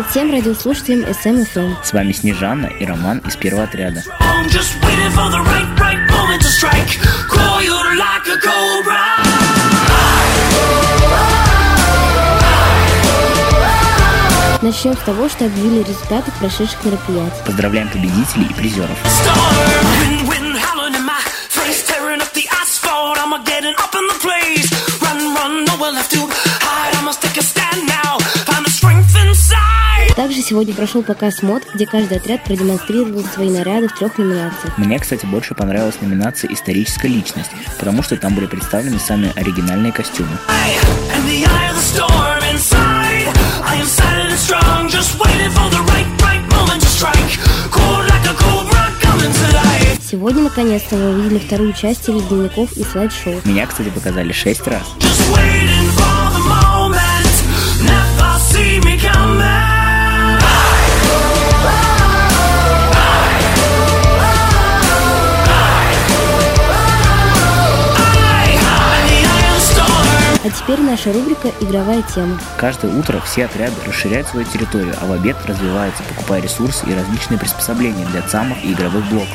всем радиослушателям SM-FM. С вами Снежана и Роман из первого отряда. Начнем с того, что объявили результаты прошедших мероприятий. Поздравляем победителей и призеров. Также сегодня прошел показ мод, где каждый отряд продемонстрировал свои наряды в 3 номинациях. Мне, кстати, больше понравилась номинация «Историческая личность», потому что там были представлены самые оригинальные костюмы. Сегодня, наконец-то, мы увидели вторую часть теледневников и слайд-шоу. Меня, кстати, показали 6 раз. А теперь наша рубрика «Игровая тема». Каждое утро все отряды расширяют свою территорию, а в обед развиваются, покупая ресурсы и различные приспособления для цамов и игровых блоков.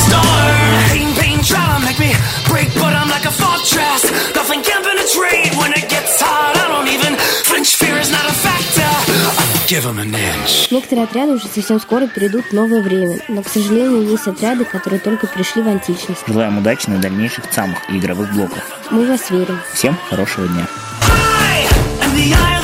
Некоторые отряды уже совсем скоро перейдут в новое время, но, к сожалению, есть отряды, которые только пришли в античность. Желаем удачи на дальнейших цамах и игровых блоках. Мы в вас верим. Всем хорошего дня.